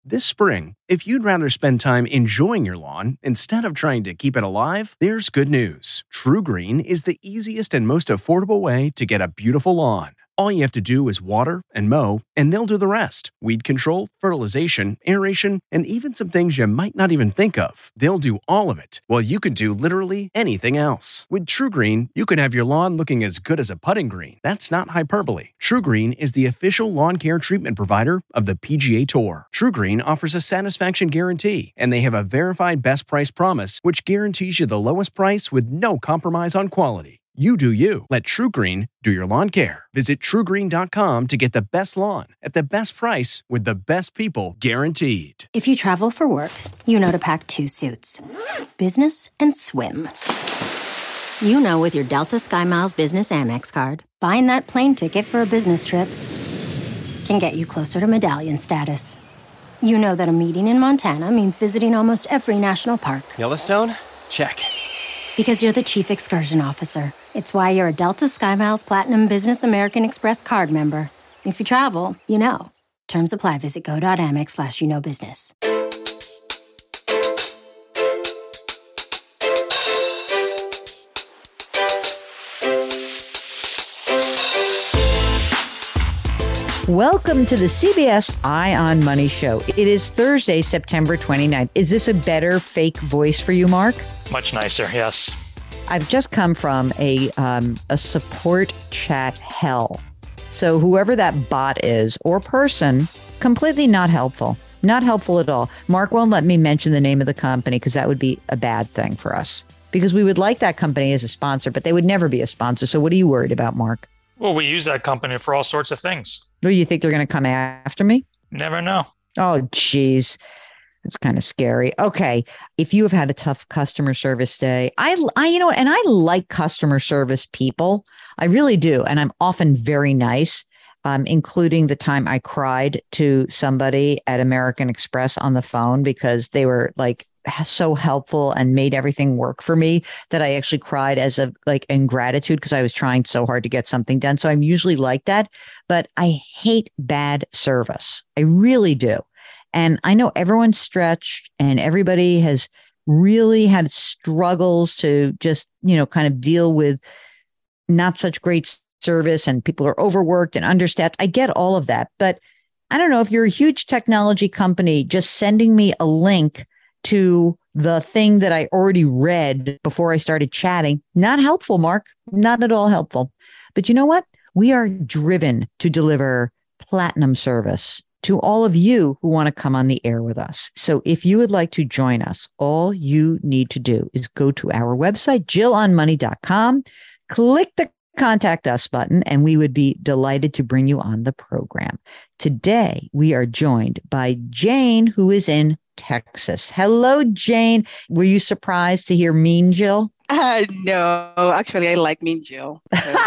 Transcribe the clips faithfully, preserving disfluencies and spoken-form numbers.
This spring, if you'd rather spend time enjoying your lawn instead of trying to keep it alive, there's good news. TruGreen is the easiest and most affordable way to get a beautiful lawn. All you have to do is water and mow, and they'll do the rest. Weed control, fertilization, aeration, and even some things you might not even think of. They'll do all of it, while you can do literally anything else. With TruGreen, you can have your lawn looking as good as a putting green. That's not hyperbole. TruGreen is the official lawn care treatment provider of the P G A Tour. TruGreen offers a satisfaction guarantee, and they have a verified best price promise, which guarantees you the lowest price with no compromise on quality. You do you. Let TruGreen do your lawn care. Visit True Green dot com to get the best lawn at the best price with the best people guaranteed. If you travel for work, you know to pack two suits. Business and swim. You know with your Delta SkyMiles Business Amex card, buying that plane ticket for a business trip can get you closer to medallion status. You know that a meeting in Montana means visiting almost every national park. Yellowstone? Check. Because you're the chief excursion officer. It's why you're a Delta SkyMiles Platinum Business American Express card member. If you travel, you know. Terms apply. Visit go.amex slash you know business. Welcome to the C B S Eye on Money show. It is Thursday, September twenty-ninth. Is this a better fake voice for you, Mark? Much nicer, yes. I've just come from a um, a support chat hell. So whoever that bot is or person, completely not helpful. Not helpful at all. Mark won't let me mention the name of the company because that would be a bad thing for us. Because we would like that company as a sponsor, but they would never be a sponsor. So what are you worried about, Mark? Well, we use that company for all sorts of things. Do you think they're going to come after me? Never know. Oh, geez. It's kind of scary. Okay. If you have had a tough customer service day, I, I, you know, and I like customer service people. I really do. And I'm often very nice, um, including the time I cried to somebody at American Express on the phone because they were like so helpful and made everything work for me that I actually cried as a like in gratitude because I was trying so hard to get something done. So I'm usually like that, but I hate bad service. I really do. And I know everyone's stretched and everybody has really had struggles to just, you know, kind of deal with not such great service and people are overworked and understaffed. I get all of that. But I don't know if you're a huge technology company, just sending me a link to the thing that I already read before I started chatting. Not helpful, Mark. Not at all helpful. But you know what? We are driven to deliver platinum service to all of you who want to come on the air with us. So if you would like to join us, all you need to do is go to our website, jill on money dot com, click the contact us button, and we would be delighted to bring you on the program. Today, we are joined by Jane, who is in Texas. Hello, Jane. Were you surprised to hear Mean Jill? Uh, no, actually, I like Mean Jill.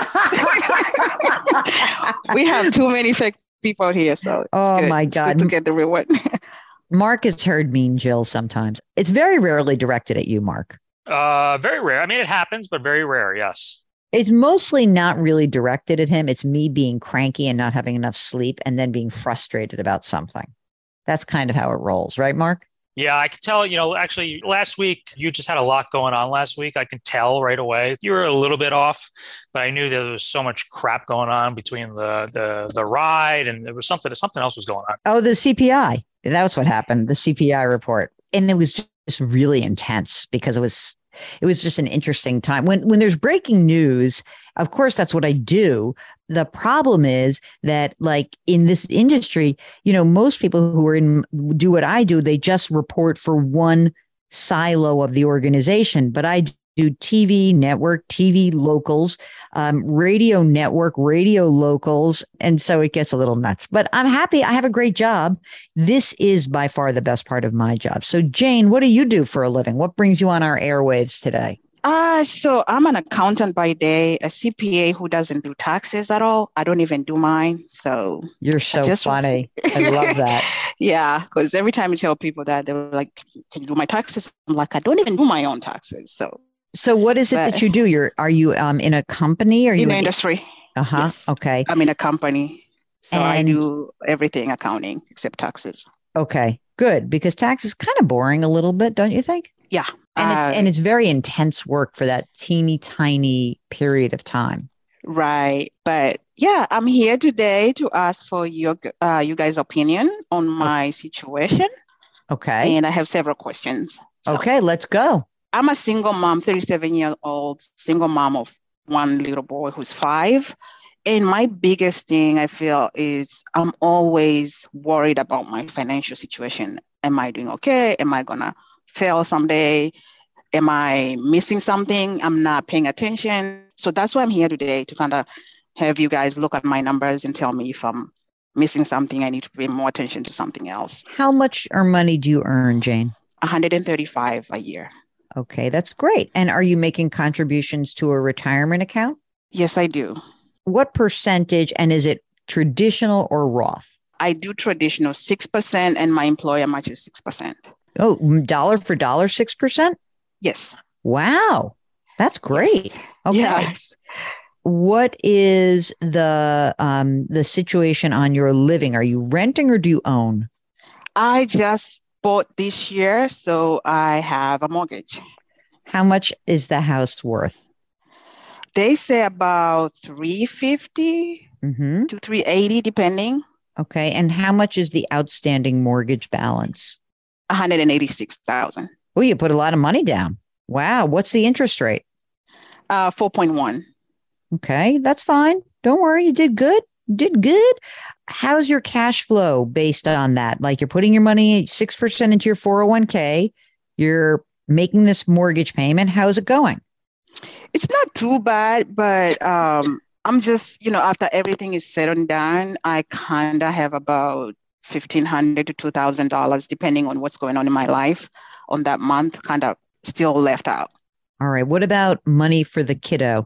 We have too many fake people here, so it's oh good. my it's God, good to get the real one. Mark has heard Mean Jill sometimes. It's very rarely directed at you, Mark. Uh, very rare. I mean, it happens, but very rare. Yes. It's mostly not really directed at him. It's me being cranky and not having enough sleep and then being frustrated about something. That's kind of how it rolls, right, Mark? Yeah, I can tell, you know, actually last week, you just had a lot going on last week. I can tell right away. You were a little bit off, but I knew there was so much crap going on between the the the ride and there was something, something else was going on. Oh, the C P I. That's what happened, the C P I report. And it was just really intense because it was It was just an interesting time. When when there's breaking news, of course, that's what I do. The problem is that, like, in this industry, you know, most people who are in do what I do, they just report for one silo of the organization. But I do T V network, T V locals, um, radio network, radio locals. And so it gets a little nuts. But I'm happy. I have a great job. This is by far the best part of my job. So, Jane, what do you do for a living? What brings you on our airwaves today? Uh, so I'm an accountant by day, a C P A who doesn't do taxes at all. I don't even do mine. So you're so just, funny. I love that. Yeah, because every time you tell people that, they're like, can you do my taxes? I'm like, I don't even do my own taxes. So So what is it but, that you do? You're are you um in a company? Or are you in the industry? Uh-huh. Yes. Okay. I'm in a company. So and, I do everything accounting except taxes. Okay. Good, because tax is kind of boring a little bit, don't you think? Yeah. And uh, it's and it's very intense work for that teeny tiny period of time. Right. But yeah, I'm here today to ask for your uh, you guys' opinion on my situation. Okay. And I have several questions. So, okay, let's go. I'm a single mom, thirty-seven year old single mom of one little boy who's five. And my biggest thing I feel is I'm always worried about my financial situation. Am I doing okay? Am I going to fail someday? Am I missing something? I'm not paying attention. So that's why I'm here today, to kind of have you guys look at my numbers and tell me if I'm missing something, I need to pay more attention to something else. How much or money do you earn, Jane? one hundred thirty-five a year. Okay, that's great. And are you making contributions to a retirement account? Yes, I do. What percentage, and is it traditional or Roth? I do traditional six percent and my employer matches six percent. Oh, dollar for dollar, six percent? Yes. Wow. That's great. Yes. Okay. Yes. What is the um, the situation on your living? Are you renting or do you own? I just bought this year, so I have a mortgage. How much is the house worth? They say about three fifty Mm-hmm. to three eighty, depending. Okay. And how much is the outstanding mortgage balance? one hundred eighty-six thousand. Well, you put a lot of money down. Wow. What's the interest rate? Uh, four point one. Okay. That's fine. Don't worry. You did good. You did good. How's your cash flow based on that? Like, you're putting your money six percent into your four oh one k. You're making this mortgage payment. How's it going? It's not too bad, but um, I'm just, you know, after everything is said and done, I kind of have about fifteen hundred dollars to two thousand dollars, depending on what's going on in my life on that month, kind of still left out. All right. What about money for the kiddo?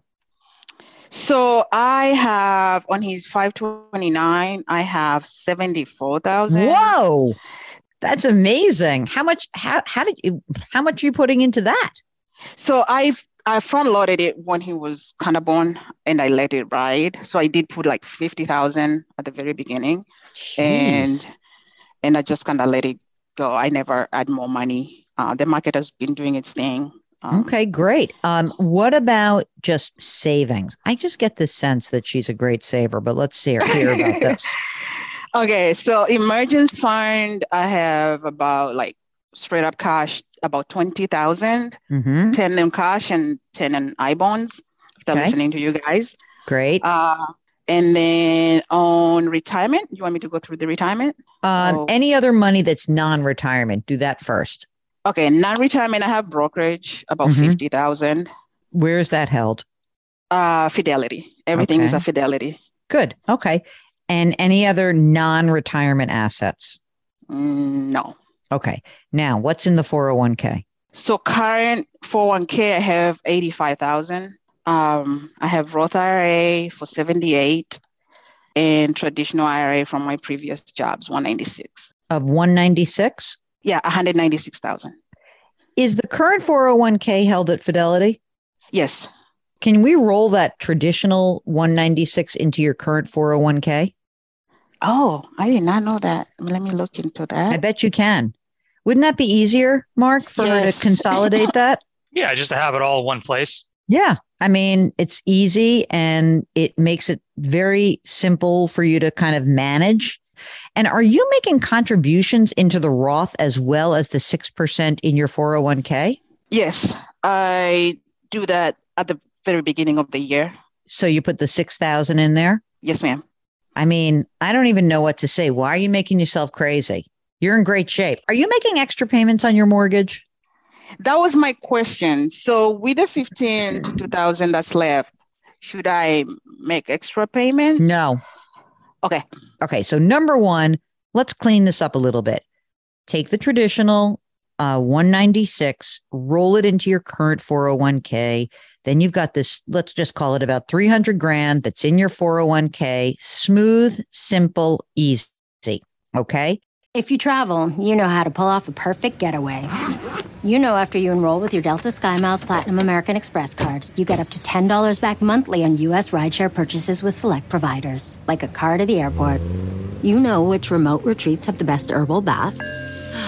So I have, on his five twenty-nine, I have seventy-four thousand. Whoa. That's amazing. How much, how, how did you, how much are you putting into that? So I've, I front loaded it when he was kind of born and I let it ride. So I did put like fifty thousand at the very beginning. Jeez. and and I just kind of let it go. I never add more money. Uh, the market has been doing its thing. Um, Okay, great. Um, what about just savings? I just get this sense that she's a great saver, but let's hear, hear about this. Okay, so emergency fund, I have about like straight up cash, about twenty thousand, Mm-hmm. ten in cash and ten in I bonds, after Okay. listening to you guys. Great. Uh, and then on retirement, you want me to go through the retirement? Um, oh. Any other money that's non-retirement, do that first. Okay, non-retirement, I have brokerage, about Mhm. fifty thousand. Where is that held? Uh, Fidelity. Everything is Okay. a Fidelity. Good. Okay. And any other non-retirement assets? Mm, no. Okay. Now, what's in the four oh one k? So current four oh one k, I have eighty-five thousand. Um, I have Roth I R A for seventy-eight and traditional I R A from my previous jobs, one ninety-six. Of one ninety-six? Yeah, one hundred ninety-six thousand. Is the current four oh one k held at Fidelity? Yes. Can we roll that traditional one ninety-six into your current four oh one k? Oh, I did not know that. Let me look into that. I bet you can. Wouldn't that be easier, Mark, for her Yes. to consolidate that? Yeah, just to have it all in one place. Yeah. I mean, it's easy and it makes it very simple for you to kind of manage. And are you making contributions into the Roth as well as the six percent in your four oh one k? Yes, I do that at the very beginning of the year. So you put the six thousand in there? Yes, ma'am. I mean, I don't even know what to say. Why are you making yourself crazy? You're in great shape. Are you making extra payments on your mortgage? That was my question. So with the fifteen to two thousand that's left, should I make extra payments? No. Okay. Okay. So number one, let's clean this up a little bit. Take the traditional uh, one ninety-six, roll it into your current four oh one k. Then you've got this, let's just call it about three hundred grand that's in your four oh one k. Smooth, simple, easy. Okay. If you travel, you know how to pull off a perfect getaway. You know, after you enroll with your Delta SkyMiles Platinum American Express card, you get up to ten dollars back monthly on U S rideshare purchases with select providers, like a car to the airport. You know which remote retreats have the best herbal baths.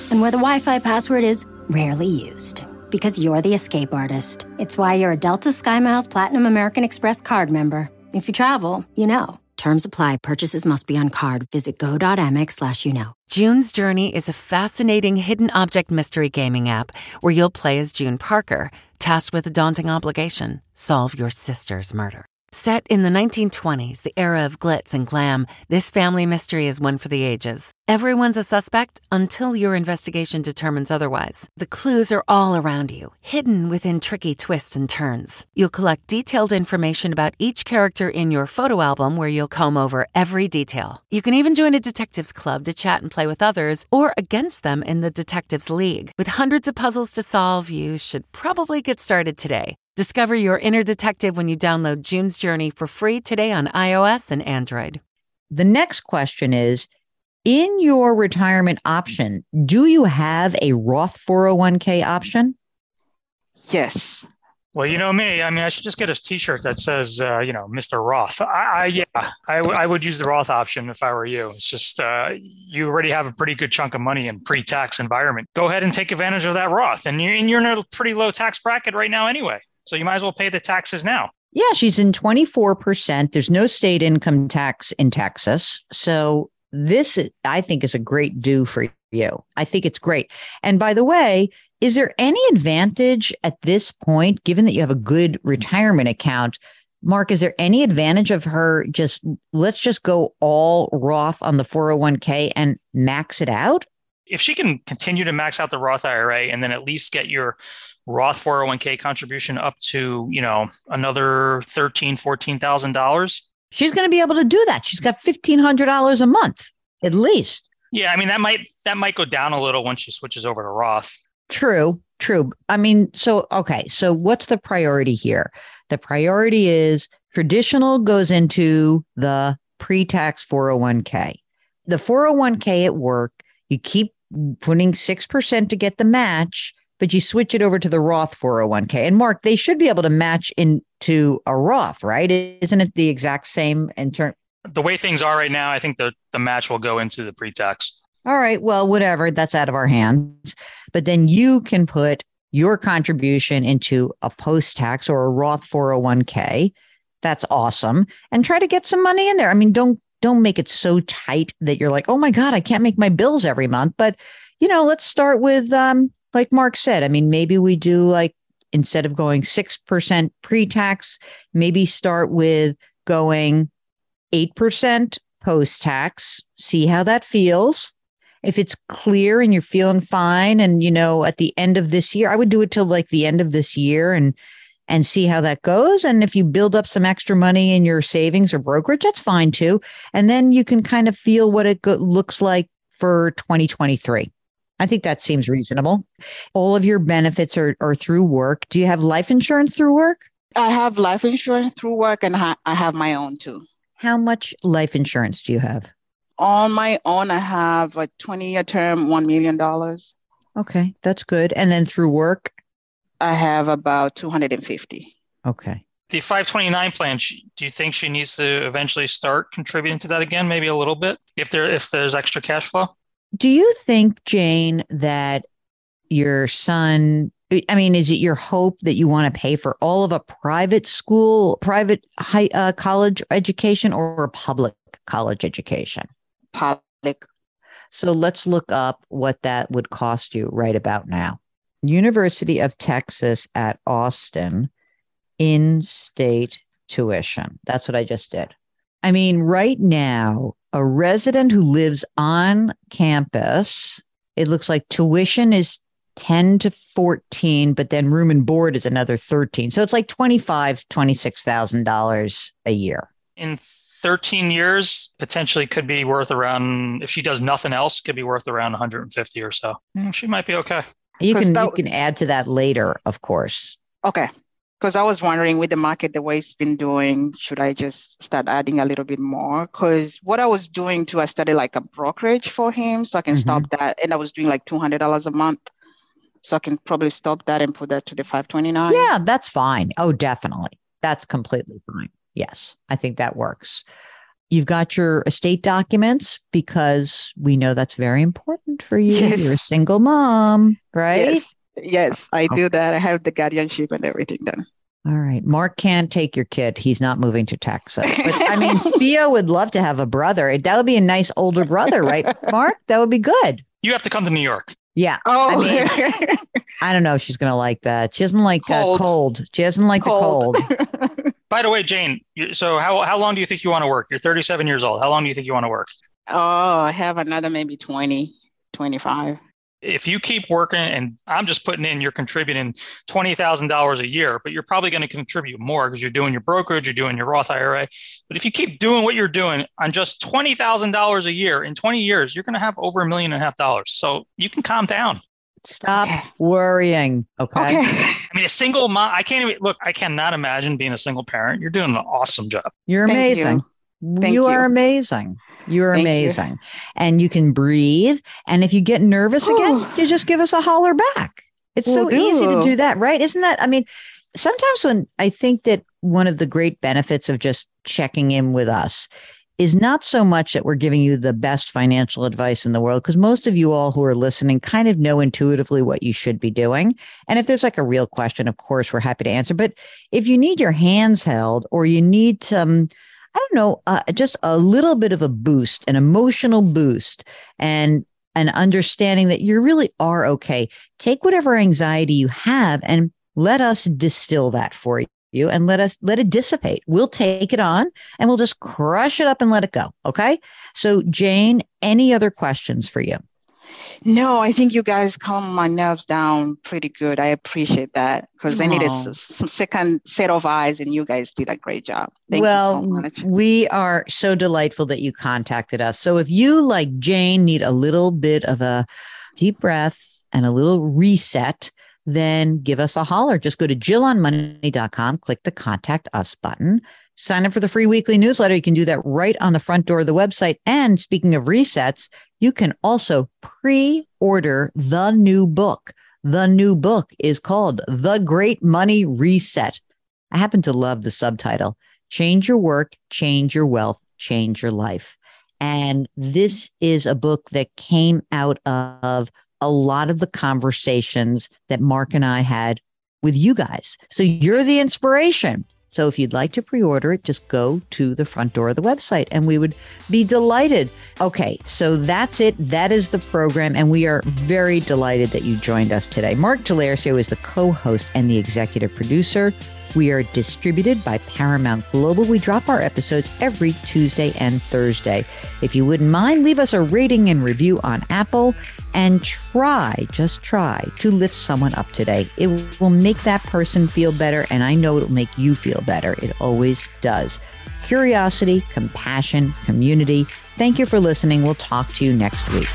and where the Wi-Fi password is rarely used. Because you're the escape artist. It's why you're a Delta SkyMiles Platinum American Express card member. If you travel, you know. Terms apply. Purchases must be on card. Visit go.amex slash you know. June's Journey is a fascinating hidden object mystery gaming app where you'll play as June Parker, tasked with a daunting obligation: solve your sister's murder. Set in the nineteen twenties, the era of glitz and glam, this family mystery is one for the ages. Everyone's a suspect until your investigation determines otherwise. The clues are all around you, hidden within tricky twists and turns. You'll collect detailed information about each character in your photo album, where you'll comb over every detail. You can even join a detectives club to chat and play with others, or against them in the Detectives League. With hundreds of puzzles to solve, you should probably get started today. Discover your inner detective when you download June's Journey for free today on iOS and Android. The next question is, in your retirement option, do you have a Roth four oh one k option? Yes. Well, you know me. I mean, I should just get a T-shirt that says, uh, you know, Mister Roth. I, I yeah, I, w- I would use the Roth option if I were you. It's just uh, you already have a pretty good chunk of money in pre-tax environment. Go ahead and take advantage of that Roth, and you're, and you're in a pretty low tax bracket right now anyway. So you might as well pay the taxes now. Yeah, she's in twenty-four percent. There's no state income tax in Texas. So this, I think, is a great do for you. I think it's great. And by the way, is there any advantage at this point, given that you have a good retirement account? Mark, is there any advantage of her just, let's just go all Roth on the four oh one k and max it out? If she can continue to max out the Roth I R A and then at least get your Roth four oh one k contribution up to, you know, another thirteen thousand dollars, fourteen thousand dollars. She's going to be able to do that. She's got fifteen hundred dollars a month, at least. Yeah, I mean, that might that might go down a little once she switches over to Roth. True, true. I mean, so, okay. So what's the priority here? The priority is traditional goes into the pre-tax four oh one k. The four oh one k at work, you keep putting six percent to get the match, but you switch it over to the Roth four oh one k. And Mark, they should be able to match into a Roth, right? Isn't it the exact same in turn? The way things are right now, I think the, the match will go into the pre-tax. All right. Well, whatever. That's out of our hands. But then you can put your contribution into a post-tax or a Roth four oh one k. That's awesome. And try to get some money in there. I mean, don't don't make it so tight that you're like, oh my God, I can't make my bills every month. But, you know, let's start with, um, like Mark said, I mean, maybe we do like, instead of going six percent pre-tax, maybe start with going eight percent post-tax, see how that feels. If it's clear and you're feeling fine, and, you know, at the end of this year, I would do it till like the end of this year and and see how that goes. And if you build up some extra money in your savings or brokerage, that's fine too. And then you can kind of feel what it go- looks like for twenty twenty-three. I think that seems reasonable. All of your benefits are, are through work. Do you have life insurance through work? I have life insurance through work, and ha- I have my own too. How much life insurance do you have? On my own, I have a twenty-year term, one million dollars. Okay, that's good. And then through work? I have about two hundred fifty. Okay. The five twenty-nine plan, she, do you think she needs to eventually start contributing to that again, maybe a little bit, if there if there's extra cash flow? Do you think, Jane, that your son, I mean, is it your hope that you want to pay for all of a private school, private high uh, college education, or a public college education? Public. So let's look up what that would cost you right about now. University of Texas at Austin, in-state tuition. That's what I just did. I mean, right now, a resident who lives on campus, it looks like tuition is ten to fourteen, but then room and board is another thirteen. So it's like twenty-five thousand dollars, twenty-six thousand dollars a year. In thirteen years, potentially could be worth around, if she does nothing else, could be worth around one hundred fifty or so. She might be okay. You can, that, you can add to that later, of course. Okay. Because I was wondering, with the market the way it's been doing, should I just start adding a little bit more? Because what I was doing too, I started like a brokerage for him, so I can mm-hmm. stop that. And I was doing like two hundred dollars a month. So I can probably stop that and put that to the five twenty-nine. Yeah, that's fine. Oh, definitely. That's completely fine. Yes, I think that works. you've got your estate documents because we know that's very important for you. Yes. You're a single mom, right? Yes, yes, I do that. I have the guardianship and everything done. All right. Mark can't take your kid. He's not moving to Texas. But I mean, Theo would love to have a brother. That would be a nice older brother, right, Mark? That would be good. You have to come to New York. Yeah. Oh, I mean, I don't know if she's going to like that. She doesn't like Cold. Uh, cold. She doesn't like Cold. the cold. By the way, Jane, you- so how, how long do you think you want to work? You're thirty-seven years old. How long do you think you want to work? Oh, I have another maybe twenty, twenty-five. If you keep working, and I'm just putting in, you're contributing twenty thousand dollars a year, but you're probably going to contribute more because you're doing your brokerage, you're doing your Roth I R A. But if you keep doing what you're doing on just twenty thousand dollars a year, in twenty years, you're going to have over a million and a half dollars. So you can calm down. Stop Okay. worrying. Okay. Okay. I mean, a single mom, I can't even, look, I cannot imagine being a single parent. You're doing an awesome job. You're Thank amazing. you. Thank you are you. amazing. You're Thank you. amazing. And you can breathe. And if you get nervous again, you just give us a holler back. It's Will so easy to do. do that, right? Isn't that? I mean, sometimes when I think that one of the great benefits of just checking in with us is not so much that we're giving you the best financial advice in the world, because most of you all who are listening kind of know intuitively what you should be doing. And if there's like a real question, of course, we're happy to answer. But if you need your hands held or you need some, I don't know, uh, just a little bit of a boost, an emotional boost, and an understanding that you really are okay, take whatever anxiety you have and let us distill that for you. You and let us let it dissipate. We'll take it on and we'll just crush it up and let it go. Okay. So, Jane, any other questions for you? No, I think you guys calm my nerves down pretty good. I appreciate that because I needed Aw. s- some second set of eyes, and you guys did a great job. Thank well, you so much. we are so delightful that you contacted us. So, if you, like Jane, need a little bit of a deep breath and a little reset, then give us a holler. Just go to jill on money dot com, click the contact us button, sign up for the free weekly newsletter. You can do that right on the front door of the website. And speaking of resets, you can also pre-order the new book. The new book is called The Great Money Reset. I happen to love the subtitle, Change Your Work, Change Your Wealth, Change Your Life. And this is a book that came out of a lot of the conversations that Mark and I had with you guys. So you're the inspiration. So if you'd like to pre-order it, just go to the front door of the website and we would be delighted. Okay, so that's it. That is the program. And we are very delighted that you joined us today. Mark Talercio is the co-host and the executive producer. We are distributed by Paramount Global. We drop our episodes every Tuesday and Thursday. If you wouldn't mind, leave us a rating and review on Apple and try, just try to lift someone up today. It will make that person feel better, and I know it will make you feel better. It always does. Curiosity, compassion, community. Thank you for listening. We'll talk to you next week.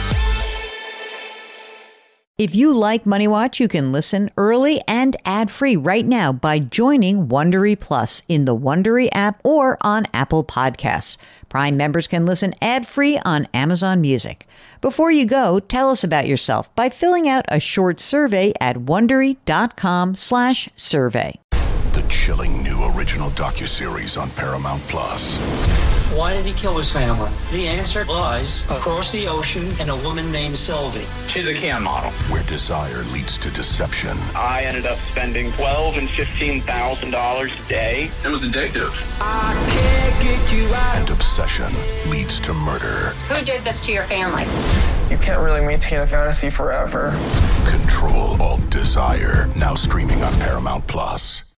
If you like Money Watch, you can listen early and ad-free right now by joining Wondery Plus in the Wondery app or on Apple Podcasts. Prime members can listen ad-free on Amazon Music. Before you go, tell us about yourself by filling out a short survey at Wondery.com slash survey. The chilling new original docuseries on Paramount Plus. Why did he kill his family? The answer lies across the ocean in a woman named Sylvie. She's a Can model. Where desire leads to deception. I ended up spending twelve and fifteen thousand dollars a day. It was addictive. I can't get you out. And obsession leads to murder. Who did this to your family? You can't really maintain a fantasy forever. Control Alt Desire. Now streaming on Paramount Plus.